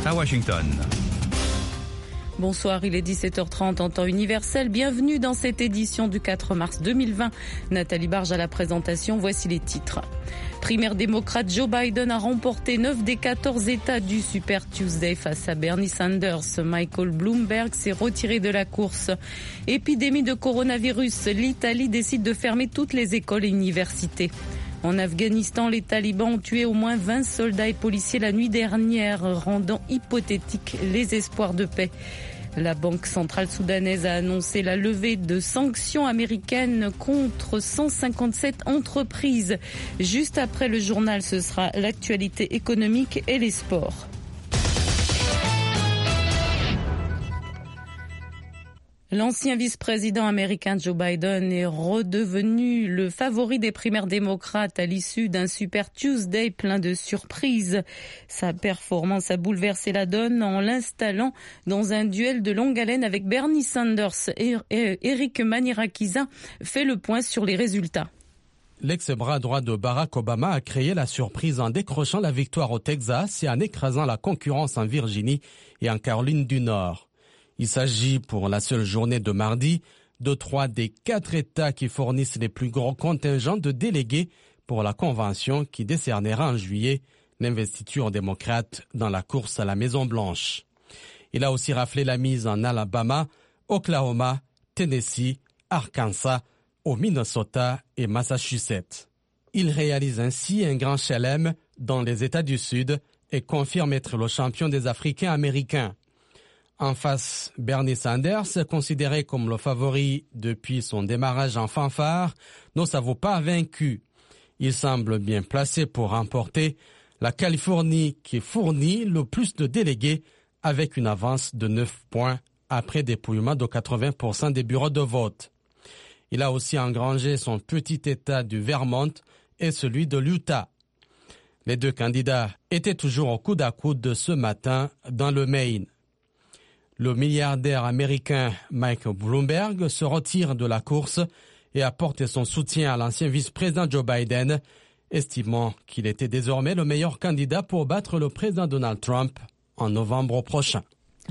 à Washington. Bonsoir, il est 17h30 en temps universel. Bienvenue dans cette édition du 4 mars 2020. Nathalie Barge à la présentation, voici les titres. Primaire démocrate, Joe Biden a remporté 9 des 14 États du Super Tuesday face à Bernie Sanders. Michael Bloomberg s'est retiré de la course. Épidémie de coronavirus, l'Italie décide de fermer toutes les écoles et universités. En Afghanistan, les talibans ont tué au moins 20 soldats et policiers la nuit dernière, rendant hypothétiques les espoirs de paix. La Banque centrale soudanaise a annoncé la levée de sanctions américaines contre 157 entreprises. Juste après le journal, ce sera l'actualité économique et les sports. L'ancien vice-président américain Joe Biden est redevenu le favori des primaires démocrates à l'issue d'un Super Tuesday plein de surprises. Sa performance a bouleversé la donne en l'installant dans un duel de longue haleine avec Bernie Sanders. Et Eric Manirakiza fait le point sur les résultats. L'ex-bras droit de Barack Obama a créé la surprise en décrochant la victoire au Texas et en écrasant la concurrence en Virginie et en Caroline du Nord. Il s'agit pour la seule journée de mardi de 3 des 4 États qui fournissent les plus gros contingents de délégués pour la convention qui décernera en juillet l'investiture démocrate dans la course à la Maison-Blanche. Il a aussi raflé la mise en Alabama, Oklahoma, Tennessee, Arkansas, au Minnesota et Massachusetts. Il réalise ainsi un grand chelem dans les États du Sud et confirme être le champion des Africains-Américains. En face, Bernie Sanders, considéré comme le favori depuis son démarrage en fanfare, ne s'avoue pas vaincu. Il semble bien placé pour remporter la Californie qui fournit le plus de délégués avec une avance de 9 points après dépouillement de 80% des bureaux de vote. Il a aussi engrangé son petit État du Vermont et celui de l'Utah. Les deux candidats étaient toujours au coude à coude ce matin dans le Maine. Le milliardaire américain Michael Bloomberg se retire de la course et apporte son soutien à l'ancien vice-président Joe Biden, estimant qu'il était désormais le meilleur candidat pour battre le président Donald Trump en novembre prochain.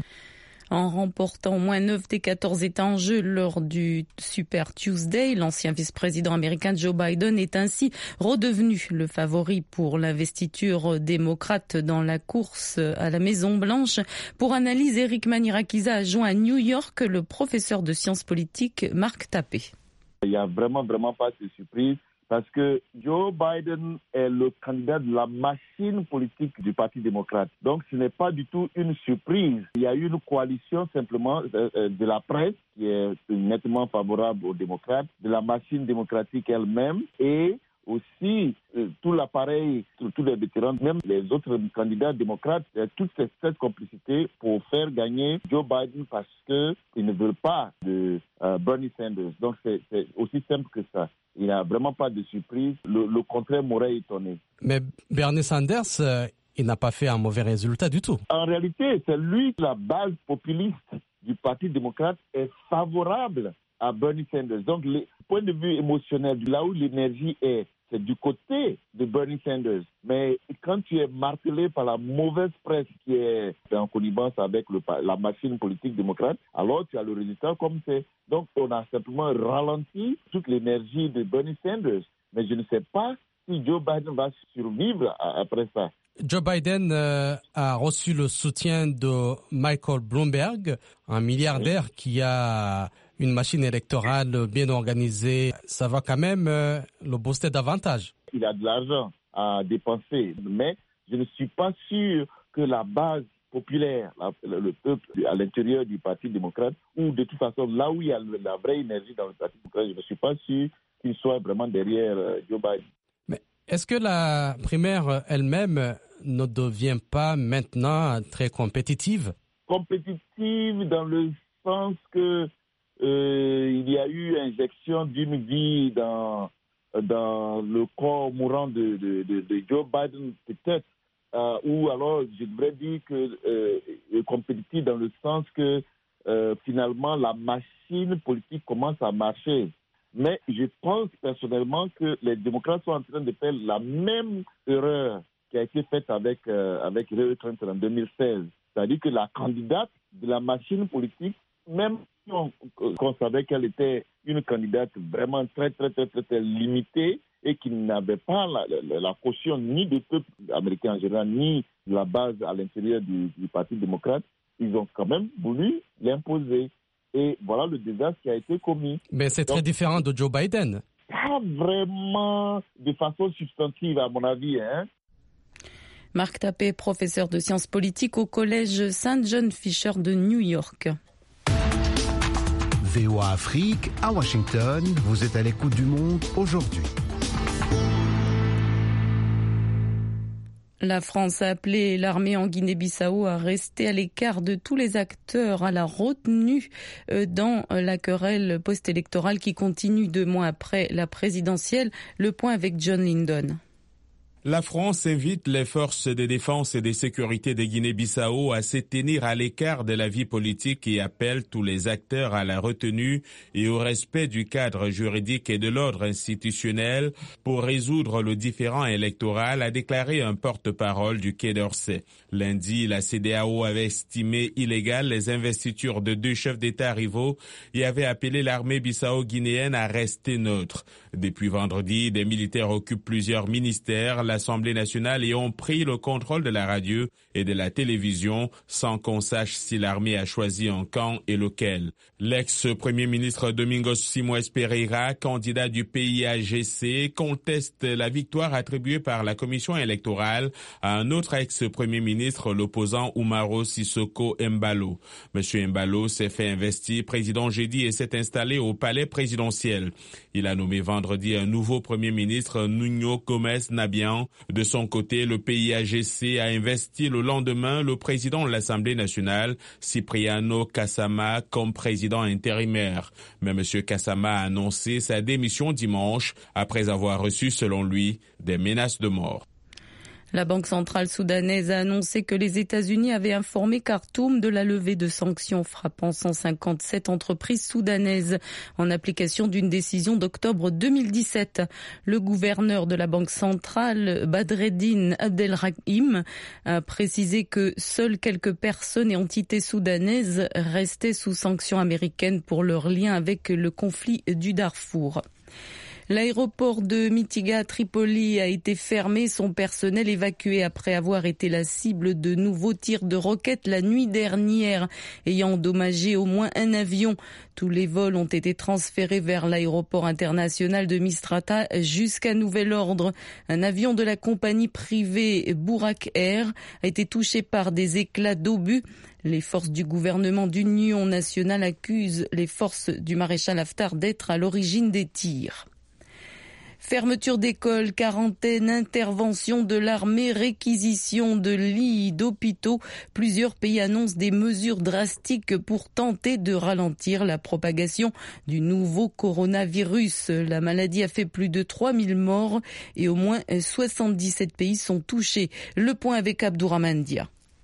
En remportant au moins 9 des 14 États en jeu lors du Super Tuesday, l'ancien vice-président américain Joe Biden est ainsi redevenu le favori pour l'investiture démocrate dans la course à la Maison-Blanche. Pour analyse, Eric Manirakiza a joint à New York le professeur de sciences politiques Marc Tappé. Il n'y a vraiment pas de surprise. Parce que Joe Biden est le candidat de la machine politique du Parti démocrate. Donc ce n'est pas du tout une surprise. Il y a eu une coalition simplement de la presse qui est nettement favorable aux démocrates, de la machine démocratique elle-même et aussi tout l'appareil, tous les vétérans, même les autres candidats démocrates, toute cette complicité pour faire gagner Joe Biden parce qu'ils ne veulent pas de Bernie Sanders. Donc c'est aussi simple que ça. Il n'y a vraiment pas de surprise. Le contraire m'aurait étonné. Mais Bernie Sanders, il n'a pas fait un mauvais résultat du tout. En réalité, c'est lui, la base populiste du Parti démocrate, est favorable à Bernie Sanders. Donc, le point de vue émotionnel, là où l'énergie est, c'est du côté de Bernie Sanders. Mais quand tu es martelé par la mauvaise presse qui est en connivence avec la machine politique démocrate, alors tu as le résultat comme c'est. Donc, on a simplement ralenti toute l'énergie de Bernie Sanders. Mais je ne sais pas si Joe Biden va survivre après ça. Joe Biden a reçu le soutien de Michael Bloomberg, un milliardaire qui a une machine électorale bien organisée. Ça va quand même le booster davantage. Il a de l'argent à dépenser, mais je ne suis pas sûr que la base populaire, le peuple à l'intérieur du Parti démocrate, ou de toute façon, là où il y a la vraie énergie dans le Parti démocrate, je ne suis pas sûr qu'il soit vraiment derrière Joe Biden. Mais est-ce que la primaire elle-même ne devient pas maintenant très compétitive? Compétitive dans le sens que il y a eu injection d'une vie dans le corps mourant de Joe Biden, peut-être, ou alors je devrais dire que compétitive dans le sens que finalement la machine politique commence à marcher. Mais je pense personnellement que les démocrates sont en train de faire la même erreur qui a été faite avec Hillary Clinton en 2016. C'est-à-dire que la candidate de la machine politique, même si on savait qu'elle était une candidate vraiment très limitée et qui n'avait pas la caution ni du peuple américain en général, ni de la base à l'intérieur du Parti démocrate, ils ont quand même voulu l'imposer. Et voilà le désastre qui a été commis. Mais c'est très différent de Joe Biden. Pas vraiment de façon substantive, à mon avis. Marc Tapé, professeur de sciences politiques au collège St. John Fisher de New York. VOA Afrique, à Washington, vous êtes à l'écoute du monde aujourd'hui. La France a appelé l'armée en Guinée-Bissau à rester à l'écart de tous les acteurs à la retenue dans la querelle post-électorale qui continue 2 mois après la présidentielle. Le point avec John Lindon. La France invite les forces de défense et de sécurité de Guinée-Bissau à se tenir à l'écart de la vie politique et appelle tous les acteurs à la retenue et au respect du cadre juridique et de l'ordre institutionnel pour résoudre le différend électoral, a déclaré un porte-parole du Quai d'Orsay. Lundi, la CEDEAO avait estimé illégales les investitures de 2 chefs d'État rivaux et avait appelé l'armée bissau-guinéenne à rester neutre. Depuis vendredi, des militaires occupent plusieurs ministères, l'Assemblée nationale et ont pris le contrôle de la radio et de la télévision sans qu'on sache si l'armée a choisi un camp et lequel. L'ex-premier ministre Domingos Simões Pereira, candidat du PIAGC, conteste la victoire attribuée par la commission électorale à un autre ex-premier ministre, l'opposant Umaro Sissoko Embalo. Monsieur Embalo s'est fait investir président jeudi et s'est installé au palais présidentiel. Il a nommé vendredi un nouveau premier ministre, Nuno Gomes Nabian. De son côté, le PIAGC a investi le lendemain le président de l'Assemblée nationale, Cipriano Kassama, comme président intérimaire. Mais M. Kassama a annoncé sa démission dimanche après avoir reçu, selon lui, des menaces de mort. La Banque centrale soudanaise a annoncé que les États-Unis avaient informé Khartoum de la levée de sanctions frappant 157 entreprises soudanaises en application d'une décision d'octobre 2017. Le gouverneur de la Banque centrale, Badreddine Abdelrahim, a précisé que seules quelques personnes et entités soudanaises restaient sous sanctions américaines pour leur lien avec le conflit du Darfour. L'aéroport de Mitiga à Tripoli a été fermé, son personnel évacué après avoir été la cible de nouveaux tirs de roquettes la nuit dernière, ayant endommagé au moins un avion. Tous les vols ont été transférés vers l'aéroport international de Misrata jusqu'à nouvel ordre. Un avion de la compagnie privée Burak Air a été touché par des éclats d'obus. Les forces du gouvernement d'union nationale accusent les forces du maréchal Haftar d'être à l'origine des tirs. Fermeture d'écoles, quarantaine, intervention de l'armée, réquisition de lits d'hôpitaux. Plusieurs pays annoncent des mesures drastiques pour tenter de ralentir la propagation du nouveau coronavirus. La maladie a fait plus de 3000 morts et au moins 77 pays sont touchés. Le point avec Abdourahmane Dia.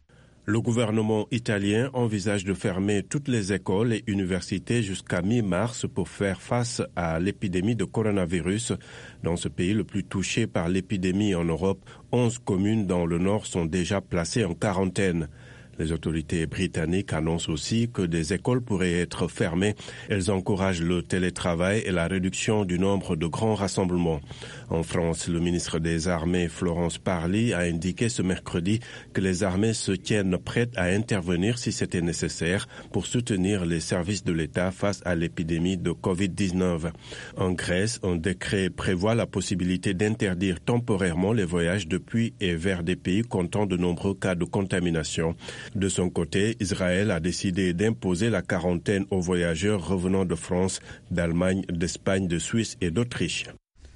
Le gouvernement italien envisage de fermer toutes les écoles et universités jusqu'à mi-mars pour faire face à l'épidémie de coronavirus. Dans ce pays le plus touché par l'épidémie en Europe, 11 communes dans le nord sont déjà placées en quarantaine. Les autorités britanniques annoncent aussi que des écoles pourraient être fermées. Elles encouragent le télétravail et la réduction du nombre de grands rassemblements. En France, le ministre des Armées, Florence Parly, a indiqué ce mercredi que les armées se tiennent prêtes à intervenir si c'était nécessaire pour soutenir les services de l'État face à l'épidémie de Covid-19. En Grèce, un décret prévoit la possibilité d'interdire temporairement les voyages depuis et vers des pays comptant de nombreux cas de contamination. De son côté, Israël a décidé d'imposer la quarantaine aux voyageurs revenant de France, d'Allemagne, d'Espagne, de Suisse et d'Autriche.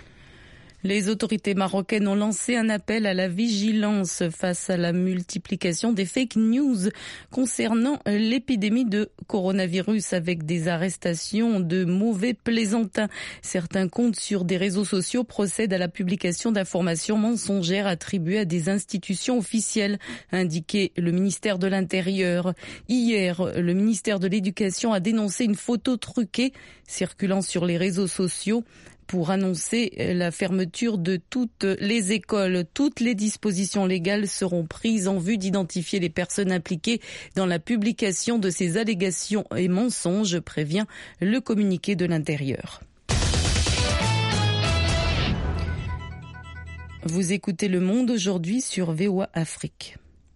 Les autorités marocaines ont lancé un appel à la vigilance face à la multiplication des fake news concernant l'épidémie de coronavirus avec des arrestations de mauvais plaisantins. Certains comptes sur des réseaux sociaux procèdent à la publication d'informations mensongères attribuées à des institutions officielles, a indiqué le ministère de l'Intérieur. Hier, le ministère de l'Éducation a dénoncé une photo truquée circulant sur les réseaux sociaux. pour annoncer la fermeture de toutes les écoles. Toutes les dispositions légales seront prises en vue d'identifier les personnes impliquées dans la publication de ces allégations et mensonges, prévient le communiqué de l'Intérieur. Vous écoutez Le Monde aujourd'hui sur VOA Afrique.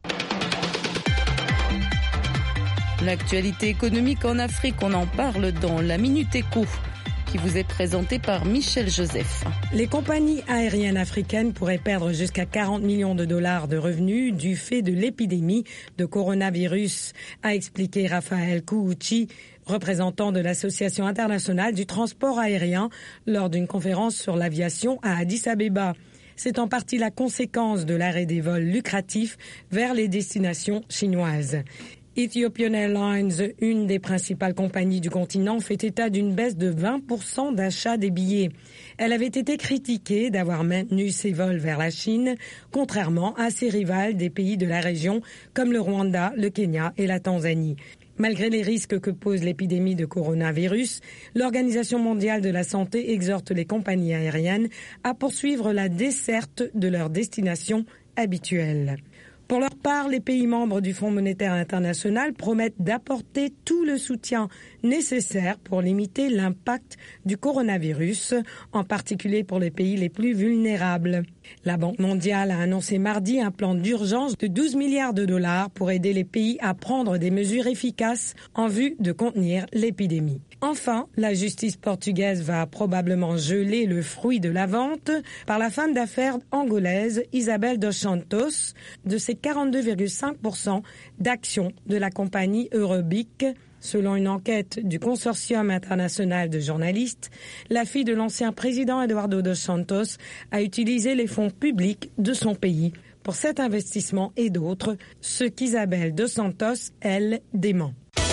L'actualité économique en Afrique, on en parle dans la Minute Éco, qui vous est présentée par Michel Joseph. Les compagnies aériennes africaines pourraient perdre jusqu'à 40 millions de dollars de revenus du fait de l'épidémie de coronavirus, a expliqué Raphaël Kououchi, représentant de l'Association internationale du transport aérien, lors d'une conférence sur l'aviation à Addis Abeba. C'est en partie la conséquence de l'arrêt des vols lucratifs vers les destinations chinoises. Ethiopian Airlines, une des principales compagnies du continent, fait état d'une baisse de 20% d'achat des billets. Elle avait été critiquée d'avoir maintenu ses vols vers la Chine, contrairement à ses rivales des pays de la région comme le Rwanda, le Kenya et la Tanzanie. Malgré les risques que pose l'épidémie de coronavirus, l'Organisation mondiale de la santé exhorte les compagnies aériennes à poursuivre la desserte de leurs destinations habituelles. Pour leur part, les pays membres du Fonds monétaire international promettent d'apporter tout le soutien nécessaire pour limiter l'impact du coronavirus, en particulier pour les pays les plus vulnérables. La Banque mondiale a annoncé mardi un plan d'urgence de 12 milliards de dollars pour aider les pays à prendre des mesures efficaces en vue de contenir l'épidémie. Enfin, la justice portugaise va probablement geler le fruit de la vente par la femme d'affaires angolaise Isabel dos Santos de ses 42,5% d'actions de la compagnie Eurobic. Selon une enquête du Consortium international de journalistes, la fille de l'ancien président Eduardo dos Santos a utilisé les fonds publics de son pays pour cet investissement et d'autres, ce qu'Isabel dos Santos, elle, dément.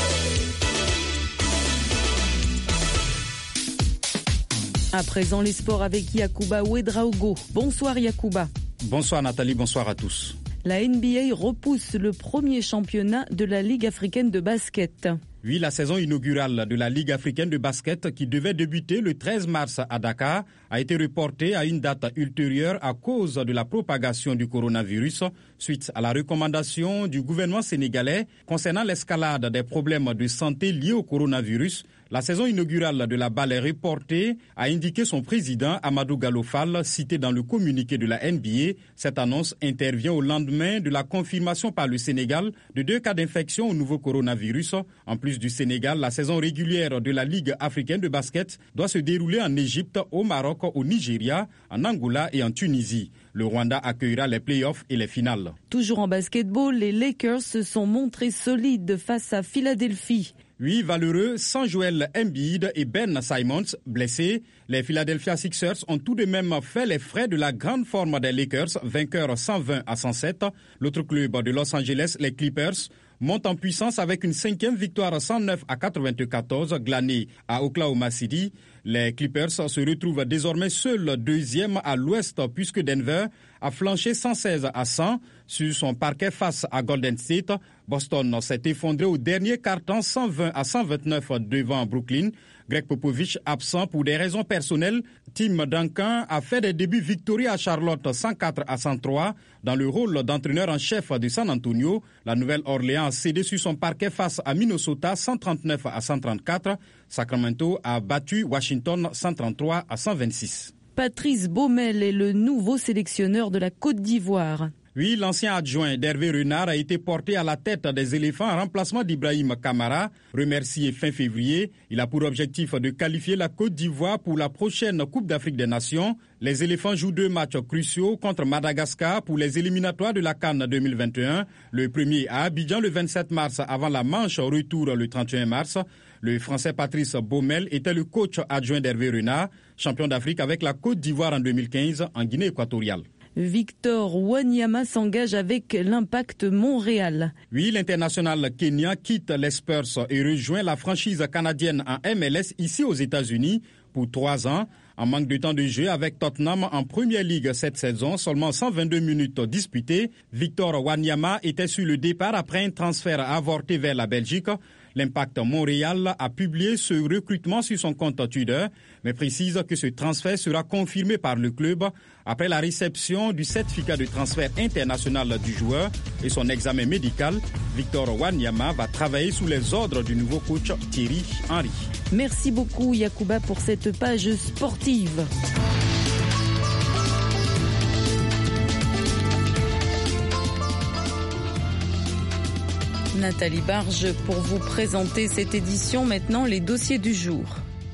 À présent, les sports avec Yacouba Ouedraogo. Bonsoir Yacouba. Bonsoir Nathalie, bonsoir à tous. La NBA repousse le premier championnat de la Ligue africaine de basket. Oui, la saison inaugurale de la Ligue africaine de basket qui devait débuter le 13 mars à Dakar a été reportée à une date ultérieure à cause de la propagation du coronavirus suite à la recommandation du gouvernement sénégalais concernant l'escalade des problèmes de santé liés au coronavirus. La saison inaugurale de la balle est reportée, a indiqué son président Amadou Gallo Fall, cité dans le communiqué de la NBA. Cette annonce intervient au lendemain de la confirmation par le Sénégal de 2 cas d'infection au nouveau coronavirus. En plus du Sénégal, la saison régulière de la Ligue africaine de basket doit se dérouler en Égypte, au Maroc, au Nigeria, en Angola et en Tunisie. Le Rwanda accueillera les playoffs et les finales. Toujours en basketball, les Lakers se sont montrés solides face à Philadelphie. Oui, valeureux, sans Joel Embiid et Ben Simmons blessés, les Philadelphia Sixers ont tout de même fait les frais de la grande forme des Lakers, vainqueurs 120-107. L'autre club de Los Angeles, les Clippers, monte en puissance avec une 5e victoire 109-94 glanée à Oklahoma City. Les Clippers se retrouvent désormais seuls 2e à l'ouest puisque Denver a flanché 116-100 sur son parquet face à Golden State. Boston s'est effondré au dernier quart-temps 120-129 devant Brooklyn. Greg Popovich absent pour des raisons personnelles. Tim Duncan a fait des débuts victorieux à Charlotte 104-103 dans le rôle d'entraîneur en chef de San Antonio. La Nouvelle-Orléans a cédé sur son parquet face à Minnesota 139-134. Sacramento a battu Washington 133-126. Patrice Baumel est le nouveau sélectionneur de la Côte d'Ivoire. Oui, l'ancien adjoint d'Hervé Renard a été porté à la tête des éléphants en remplacement d'Ibrahim Kamara. Remercié fin février, il a pour objectif de qualifier la Côte d'Ivoire pour la prochaine Coupe d'Afrique des Nations. Les éléphants jouent 2 matchs cruciaux contre Madagascar pour les éliminatoires de la CAN 2021. Le premier à Abidjan le 27 mars avant la manche retour le 31 mars. Le Français Patrice Baumel était le coach adjoint d'Hervé Renard, champion d'Afrique avec la Côte d'Ivoire en 2015 en Guinée équatoriale. Victor Wanyama s'engage avec l'Impact Montréal. Oui, l'international kenyan quitte les Spurs et rejoint la franchise canadienne en MLS ici aux États-Unis pour 3 ans. En manque de temps de jeu avec Tottenham en Première Ligue cette saison, seulement 122 minutes disputées. Victor Wanyama était sur le départ après un transfert avorté vers la Belgique. L'Impact Montréal a publié ce recrutement sur son compte Twitter, mais précise que ce transfert sera confirmé par le club après la réception du certificat de transfert international du joueur et son examen médical. Victor Wanyama va travailler sous les ordres du nouveau coach Thierry Henry. Merci beaucoup Yacouba pour cette page sportive. Nathalie Barge pour vous présenter cette édition. Maintenant, les dossiers du jour.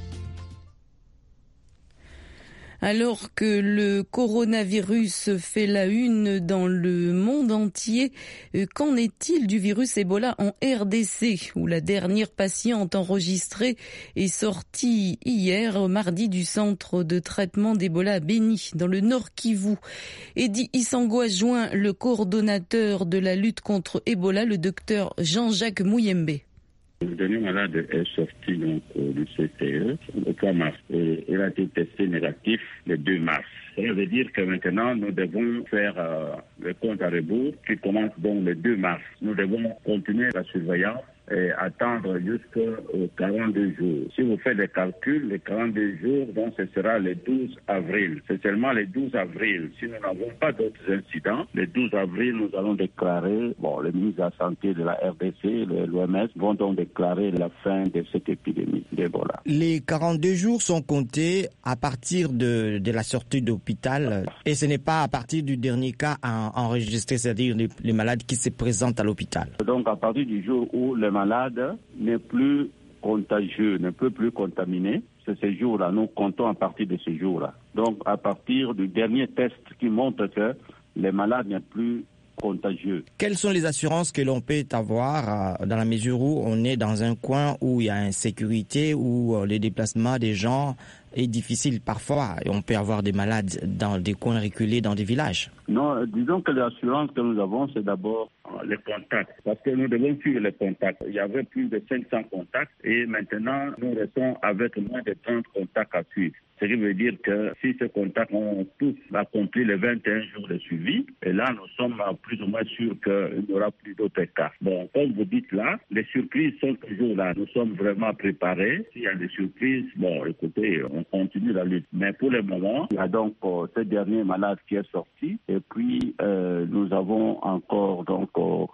Alors que le coronavirus fait la une dans le monde entier, qu'en est-il du virus Ebola en RDC, où la dernière patiente enregistrée est sortie hier, mardi, du centre de traitement d'Ebola à Beni, dans le Nord Kivu. Eddy Isango a joint le coordonnateur de la lutte contre Ebola, le docteur Jean-Jacques Mouyembe. Le dernier malade est sorti donc du CTE le 3 mars et il a été testé négatif le 2 mars. Ça veut dire que maintenant nous devons faire le compte à rebours qui commence donc le 2 mars. Nous devons continuer la surveillance et attendre jusqu'aux 42 jours. Si vous faites des calculs, les 42 jours, donc ce sera le 12 avril. C'est seulement le 12 avril. Si nous n'avons pas d'autres incidents, le 12 avril, nous allons déclarer, les ministres de la Santé de la RDC, l'OMS, vont donc déclarer la fin de cette épidémie d'Ebola. Les 42 jours sont comptés à partir de la sortie d'hôpital et ce n'est pas à partir du dernier cas enregistré, c'est-à-dire les malades qui se présentent à l'hôpital. Donc à partir du jour où le malade n'est plus contagieux, ne peut plus contaminer, c'est ce jour-là. Nous comptons à partir de ce jour-là. Donc, à partir du dernier test qui montre que le malade n'est plus contagieux. Quelles sont les assurances que l'on peut avoir dans la mesure où on est dans un coin où il y a insécurité, où les déplacements des gens est difficile parfois et on peut avoir des malades dans des coins reculés, dans des villages? Non, disons que l'assurance que nous avons, c'est d'abord les contacts, parce que nous devons suivre les contacts. Il y avait plus de 500 contacts et maintenant nous restons avec moins de 30 contacts à suivre. Ce qui veut dire que si ces contacts ont tous accompli les 21 jours de suivi, et là nous sommes plus ou moins sûrs qu'il n'y aura plus d'autres cas. Bon, comme vous dites là, les surprises sont toujours là. Nous sommes vraiment préparés. S'il y a des surprises, écoutez, on continue la lutte. Mais pour le moment, il y a donc ce dernier malade qui est sorti. Et puis, nous avons encore donc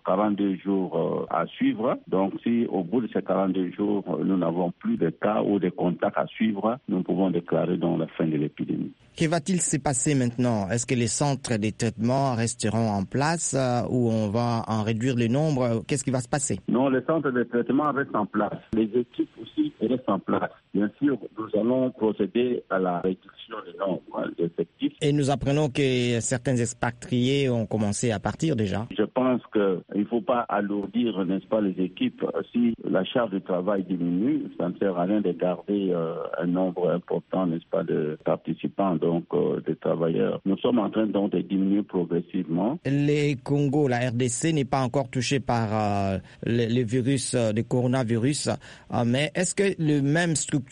42 jours à suivre. Donc, si au bout de ces 42 jours, nous n'avons plus de cas ou de contacts à suivre, nous pouvons déclarer donc la fin de l'épidémie. Que va-t-il se passer maintenant? Est-ce que les centres de traitement resteront en place ou on va en réduire le nombre? Qu'est-ce qui va se passer? Non, les centres de traitement restent en place. Les équipes aussi restent en place. Bien sûr, nous allons procéder à la réduction des nombres d'effectifs. Et nous apprenons que certains expatriés ont commencé à partir déjà. Je pense qu'il ne faut pas alourdir, n'est-ce pas, les équipes. Si la charge de travail diminue, ça ne sert à rien de garder un nombre important, n'est-ce pas, de participants, donc de travailleurs. Nous sommes en train donc de diminuer progressivement. Les Congo, la RDC n'est pas encore touchée par le virus, le coronavirus, mais est-ce que les mêmes structures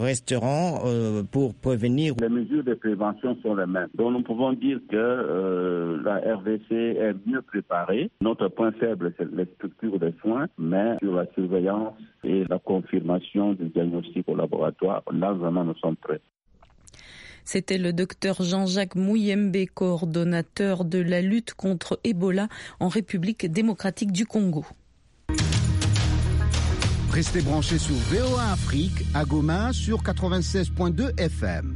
resteront pour prévenir? Les mesures de prévention sont les mêmes. Donc nous pouvons dire que la RDC est mieux préparée. Notre point faible, c'est les structures de soins, mais sur la surveillance et la confirmation du diagnostic au laboratoire, là vraiment nous sommes prêts. C'était le docteur Jean-Jacques Mouyembe, coordonnateur de la lutte contre Ebola en République démocratique du Congo. Restez branchés sur VOA Afrique à Goma sur 96.2 FM.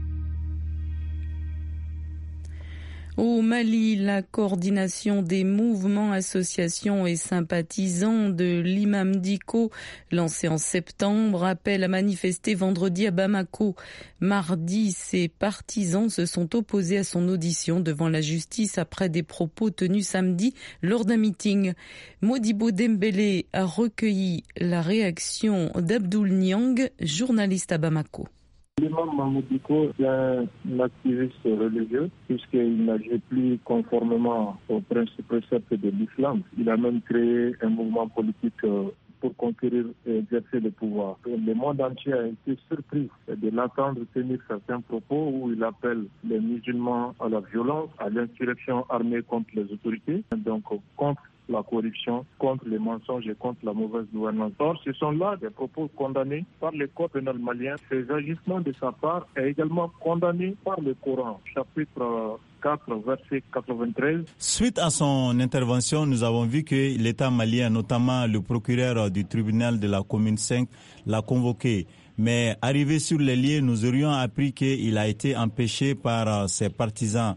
Au Mali, la coordination des mouvements, associations et sympathisants de l'imam Dicko, lancé en septembre, appelle à manifester vendredi à Bamako. Mardi, ses partisans se sont opposés à son audition devant la justice après des propos tenus samedi lors d'un meeting. Modibo Dembélé a recueilli la réaction d'Abdoul Niang, journaliste à Bamako. L'imam Mahmoud Dicko est un activiste religieux puisqu'il n'agit plus conformément aux préceptes de l'islam. Il a même créé un mouvement politique pour conquérir et exercer le pouvoir. Le monde entier a été surpris de l'entendre tenir certains propos où il appelle les musulmans à la violence, à l'insurrection armée contre les autorités, donc contre la corruption, contre les mensonges et contre la mauvaise gouvernance. Or, ce sont là des propos condamnés par le code pénal malien. Ces agissements de sa part est également condamné par le Coran, chapitre 4, verset 93. Suite à son intervention, nous avons vu que l'État malien, notamment le procureur du tribunal de la commune 5, l'a convoqué. Mais arrivé sur les lieux, nous aurions appris qu'il a été empêché par ses partisans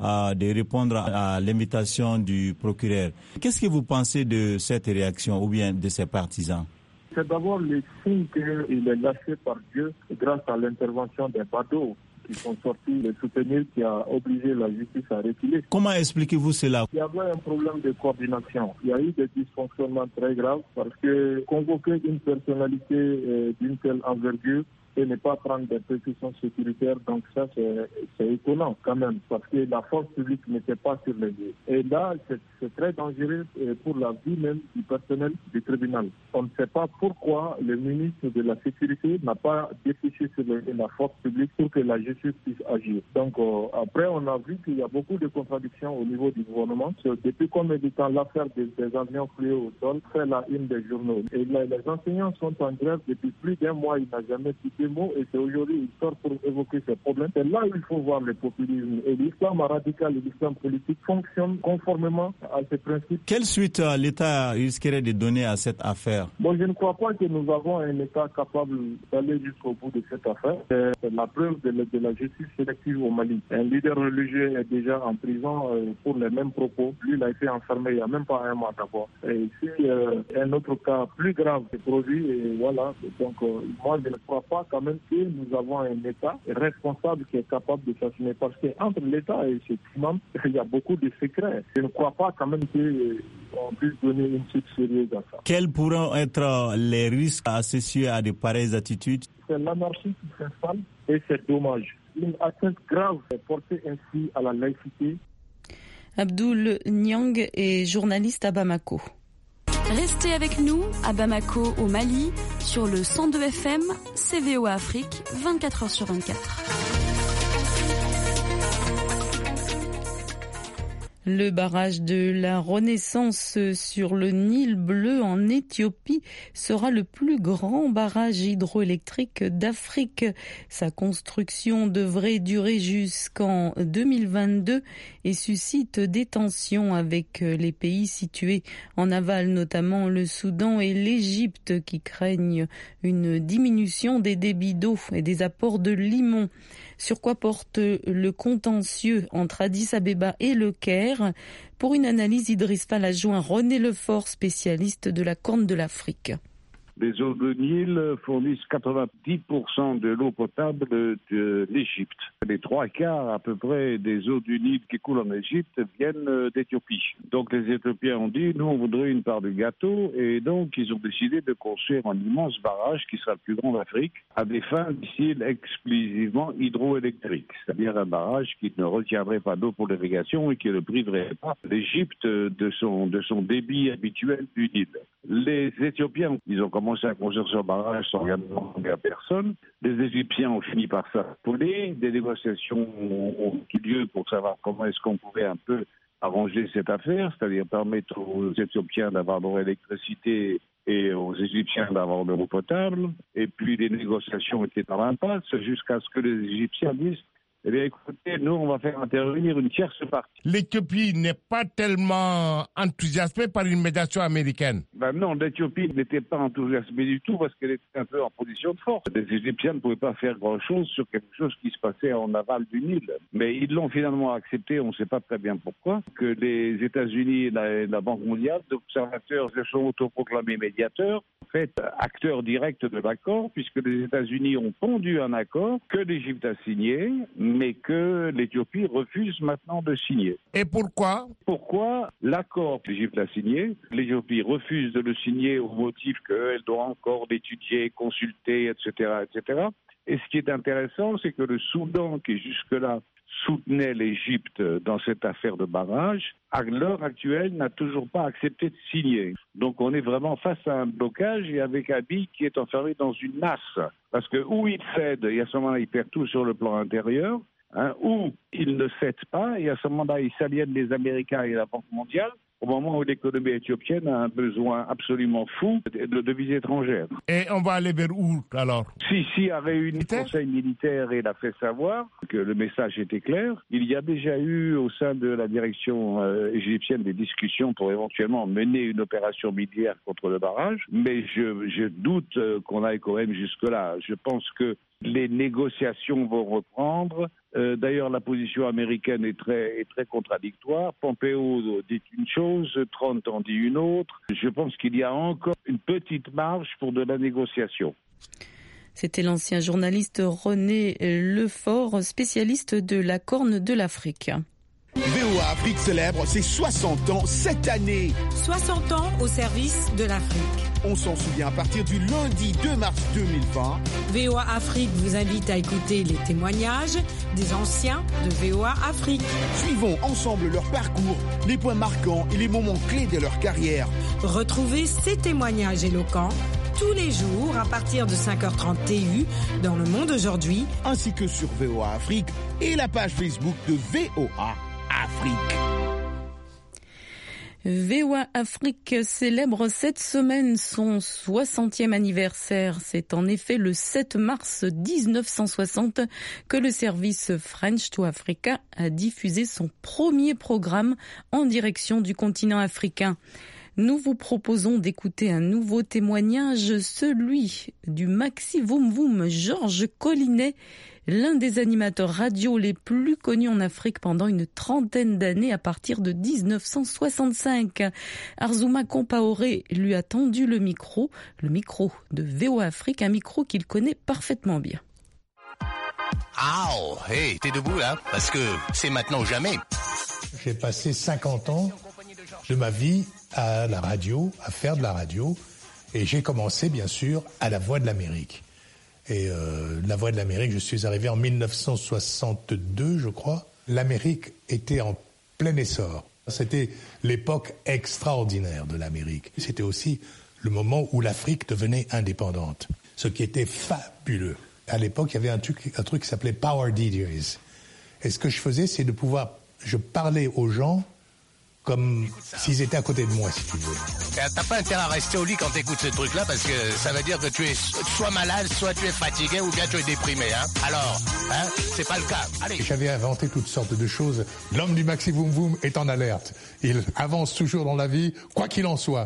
de répondre à l'invitation du procureur. Qu'est-ce que vous pensez de cette réaction ou bien de ses partisans? C'est d'abord le signe qu'il est lâché par Dieu grâce à l'intervention des badauds qui sont sortis le soutenir, qui a obligé la justice à reculer. Comment expliquez-vous cela? Il y avait un problème de coordination. Il y a eu des dysfonctionnements très graves parce que convoquer une personnalité d'une telle envergure et ne pas prendre des précautions sécuritaires, donc ça c'est étonnant quand même, parce que la force publique n'était pas sur les lieux. Et là, c'est très dangereux pour la vie même du personnel du tribunal. On ne sait pas pourquoi le ministre de la Sécurité n'a pas dépêché sur la force publique pour que la justice puisse agir. Donc après, on a vu qu'il y a beaucoup de contradictions au niveau du gouvernement. Depuis combien de temps l'affaire des avions fléaux au sol fait la une des journaux. Et là, les enseignants sont en grève depuis plus d'un mois, il n'a jamais quitté mots et c'est aujourd'hui il sort pour évoquer ces problèmes. C'est là où il faut voir le populisme. Et l'islam radical et l'islam politique fonctionnent conformément à ces principes. Quelle suite l'État risquerait de donner à cette affaire? Bon, je ne crois pas que nous avons un État capable d'aller jusqu'au bout de cette affaire. C'est la preuve de la justice sélective au Mali. Un leader religieux est déjà en prison pour les mêmes propos. Lui, il a été enfermé il n'y a même pas un mois d'abord. Et ici, un autre cas plus grave est produit. Et voilà. Donc, moi, je ne crois pas quand même que nous avons un État responsable qui est capable de s'assumer. Parce qu'entre l'État et ses imams, il y a beaucoup de secrets. Je ne crois pas quand même qu'on puisse donner une suite sérieuse à ça. Quels pourront être les risques associés à de pareilles attitudes? C'est l'anarchie qui s'installe et c'est dommage. Une atteinte grave est portée ainsi à la laïcité. Abdoul Niang est journaliste à Bamako. Restez avec nous à Bamako au Mali sur le 102 FM CVOA Afrique 24h sur 24. Le barrage de la Renaissance sur le Nil bleu en Éthiopie sera le plus grand barrage hydroélectrique d'Afrique. Sa construction devrait durer jusqu'en 2022 et suscite des tensions avec les pays situés en aval, notamment le Soudan et l'Égypte, qui craignent une diminution des débits d'eau et des apports de limon. Sur quoi porte le contentieux entre Addis Abeba et Le Caire? Pour une analyse, Idriss Fall a joint René Lefort, spécialiste de la Corne de l'Afrique. Les eaux de Nil fournissent 90% de l'eau potable de l'Égypte. Les 3/4 à peu près des eaux du Nil qui coulent en Égypte viennent d'Éthiopie. Donc les Éthiopiens ont dit, nous on voudrait une part du gâteau, et donc ils ont décidé de construire un immense barrage qui sera le plus grand d'Afrique à des fins, disent-ils, exclusivement hydroélectriques. C'est-à-dire un barrage qui ne retiendrait pas d'eau pour l'irrigation et qui ne priverait pas l'Égypte de son débit habituel du Nil. Les Éthiopiens, ils ont commencé à construire ce barrage sans rien demander à personne. Les Égyptiens ont fini par s'affoler. Des négociations ont eu lieu pour savoir comment est-ce qu'on pouvait un peu arranger cette affaire, c'est-à-dire permettre aux Éthiopiens d'avoir de l'électricité et aux Égyptiens d'avoir de l'eau potable. Et puis les négociations étaient en impasse jusqu'à ce que les Égyptiens disent: eh bien, écoutez, nous, on va faire intervenir une tierce partie. L'Éthiopie n'est pas tellement enthousiasmée par une médiation américaine. Non, l'Éthiopie n'était pas enthousiasmée du tout parce qu'elle était un peu en position de force. Les Égyptiens ne pouvaient pas faire grand-chose sur quelque chose qui se passait en aval du Nil. Mais ils l'ont finalement accepté, on ne sait pas très bien pourquoi, que les États-Unis et la Banque mondiale, d'observateurs, se sont autoproclamés médiateurs, en fait, acteurs directs de l'accord, puisque les États-Unis ont pondu un accord que l'Égypte a signé, mais que l'Éthiopie refuse maintenant de signer. Et pourquoi? Pourquoi l'accord que l'Égypte a signé, l'Éthiopie refuse de le signer au motif qu'elle doit encore l'étudier, consulter, etc., etc. Et ce qui est intéressant, c'est que le Soudan, qui jusque-là soutenait l'Égypte dans cette affaire de barrage, à l'heure actuelle, n'a toujours pas accepté de signer. Donc on est vraiment face à un blocage et avec Abiy qui est enfermé dans une nasse. Parce que où il cède, et à ce moment-là, il perd tout sur le plan intérieur, ou il ne cède pas, et à ce moment-là, il s'aliène les Américains et la Banque mondiale, au moment où l'économie éthiopienne a un besoin absolument fou de devises étrangères. Et on va aller vers où alors? Sisi a réuni le conseil militaire et il a fait savoir que le message était clair. Il y a déjà eu au sein de la direction égyptienne des discussions pour éventuellement mener une opération militaire contre le barrage, mais je doute qu'on aille quand même jusque-là. Je pense que les négociations vont reprendre. D'ailleurs, la position américaine est très contradictoire. Pompeo dit une chose, Trump en dit une autre. Je pense qu'il y a encore une petite marge pour de la négociation. C'était l'ancien journaliste René Lefort, spécialiste de la Corne de l'Afrique. VOA Afrique célèbre ses 60 ans cette année. 60 ans au service de l'Afrique. On s'en souvient à partir du lundi 2 mars 2020. VOA Afrique vous invite à écouter les témoignages des anciens de VOA Afrique. Suivons ensemble leur parcours, les points marquants et les moments clés de leur carrière. Retrouvez ces témoignages éloquents tous les jours à partir de 5h30 TU dans Le Monde Aujourd'hui, ainsi que sur VOA Afrique et la page Facebook de VOA Afrique. VOA Afrique célèbre cette semaine son 60e anniversaire. C'est en effet le 7 mars 1960 que le service French to Africa a diffusé son premier programme en direction du continent africain. Nous vous proposons d'écouter un nouveau témoignage, celui du Maxi Voum Voum Georges Collinet, l'un des animateurs radio les plus connus en Afrique pendant une trentaine d'années à partir de 1965. Arzouma Compaoré lui a tendu le micro de VOA Afrique, un micro qu'il connaît parfaitement bien. Ah, oh, hey, t'es debout là? Parce que c'est maintenant ou jamais. J'ai passé 50 ans de ma vie à la radio, à faire de la radio, et j'ai commencé bien sûr à la Voix de l'Amérique. Et la Voix de l'Amérique, je suis arrivé en 1962, je crois. L'Amérique était en plein essor. C'était l'époque extraordinaire de l'Amérique. C'était aussi le moment où l'Afrique devenait indépendante, ce qui était fabuleux. À l'époque, il y avait un truc qui s'appelait Power DJs. Et ce que je faisais, c'est je parlais aux gens comme s'ils étaient à côté de moi, si tu veux. T'as pas intérêt à rester au lit quand t'écoutes ce truc-là, parce que ça veut dire que tu es soit malade, soit tu es fatigué, ou bien tu es déprimé, hein. Alors, c'est pas le cas. Allez. J'avais inventé toutes sortes de choses. L'homme du Maxi Voum Voum est en alerte. Il avance toujours dans la vie, quoi qu'il en soit.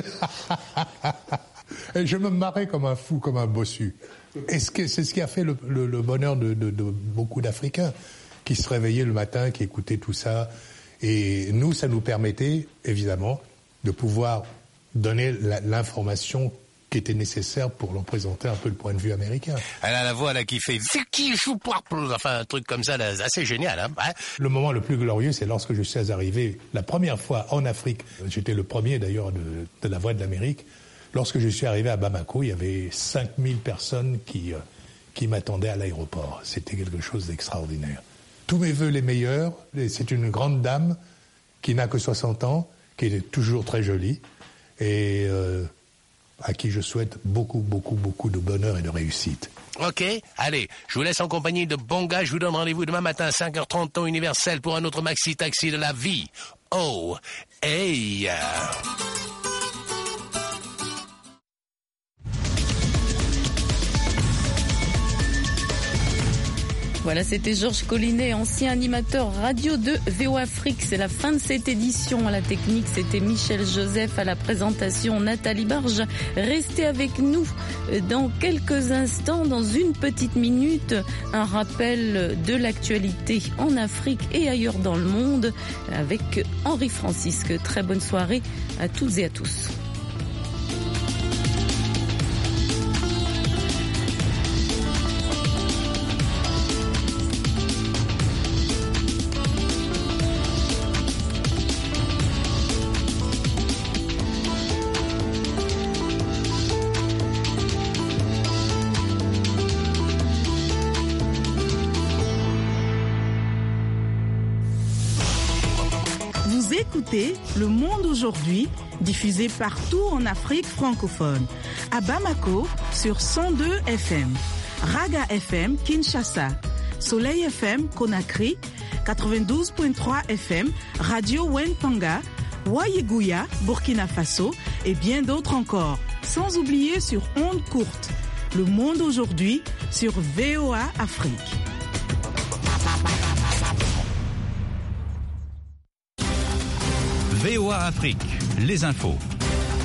Et je me marrais comme un fou, comme un bossu. Et c'est ce qui a fait le bonheur de beaucoup d'Africains, qui se réveillaient le matin, qui écoutaient tout ça. Et nous, ça nous permettait, évidemment, de pouvoir donner l'information qui était nécessaire pour leur présenter un peu le point de vue américain. Elle a la voix là qui fait enfin un truc comme ça, là, assez génial. Hein, ouais. Le moment le plus glorieux, c'est lorsque je suis arrivé la première fois en Afrique. J'étais le premier d'ailleurs de la Voix de l'Amérique. Lorsque je suis arrivé à Bamako, il y avait 5000 personnes qui m'attendaient à l'aéroport. C'était quelque chose d'extraordinaire. Tous mes vœux les meilleurs. C'est une grande dame qui n'a que 60 ans, qui est toujours très jolie et à qui je souhaite beaucoup, beaucoup, beaucoup de bonheur et de réussite. Ok, allez, je vous laisse en compagnie de Bonga. Je vous donne rendez-vous demain matin à 5h30 temps universel pour un autre maxi-taxi de la vie. Oh, hey! Voilà, c'était Georges Collinet, ancien animateur radio de VOA Afrique. C'est la fin de cette édition. À la technique, c'était Michel Joseph. À la présentation, Nathalie Barge. Restez avec nous dans quelques instants, dans une petite minute. Un rappel de l'actualité en Afrique et ailleurs dans le monde avec Henri Francisque. Très bonne soirée à toutes et à tous. Écoutez Le Monde Aujourd'hui, diffusé partout en Afrique francophone. À Bamako, sur 102 FM. Raga FM, Kinshasa. Soleil FM, Conakry. 92.3 FM, Radio Wentanga. Ouaïgouya, Burkina Faso et bien d'autres encore. Sans oublier sur ondes courtes. Le monde aujourd'hui sur VOA Afrique. VOA Afrique, les infos.